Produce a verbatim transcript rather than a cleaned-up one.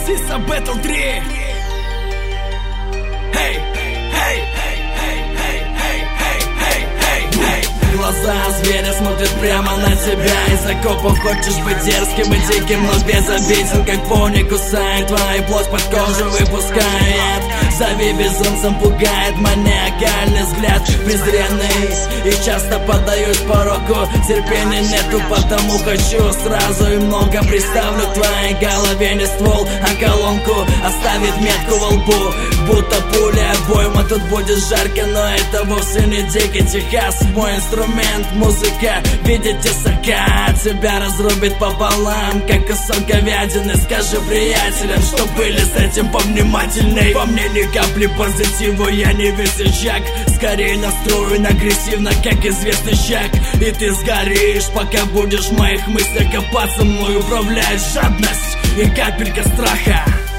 Сиса Battle три. Эй, эй, эй, эй, эй, эй, эй, эй, эй, эй. Глаза зверя смотрят прямо на тебя. Из окопов хочешь быть дерзким и диким, но безобиден, как пони кусает твою плоть, под кожу выпускает. Зови безумцем, пугает маниакальный взгляд, презренный. И часто поддаюсь пороку, терпения нету, потому хочу сразу и много. Приставлю к твоей голове не ствол, а колонку, оставит метку во лбу, будто пуля. Обойма тут будет жарко, но это вовсе не дикий Техас. Мой инструмент, музыка, видите сока, тебя разрубит пополам, как кусок говядины. Скажи приятелям, что были с этим повнимательней. По мне ни капли позитива, я не весельчак, скорее настроен агрессивно, как известный щак. И ты сгоришь, пока будешь в моих мыслях копаться. Мной управляет жадность и капелька страха.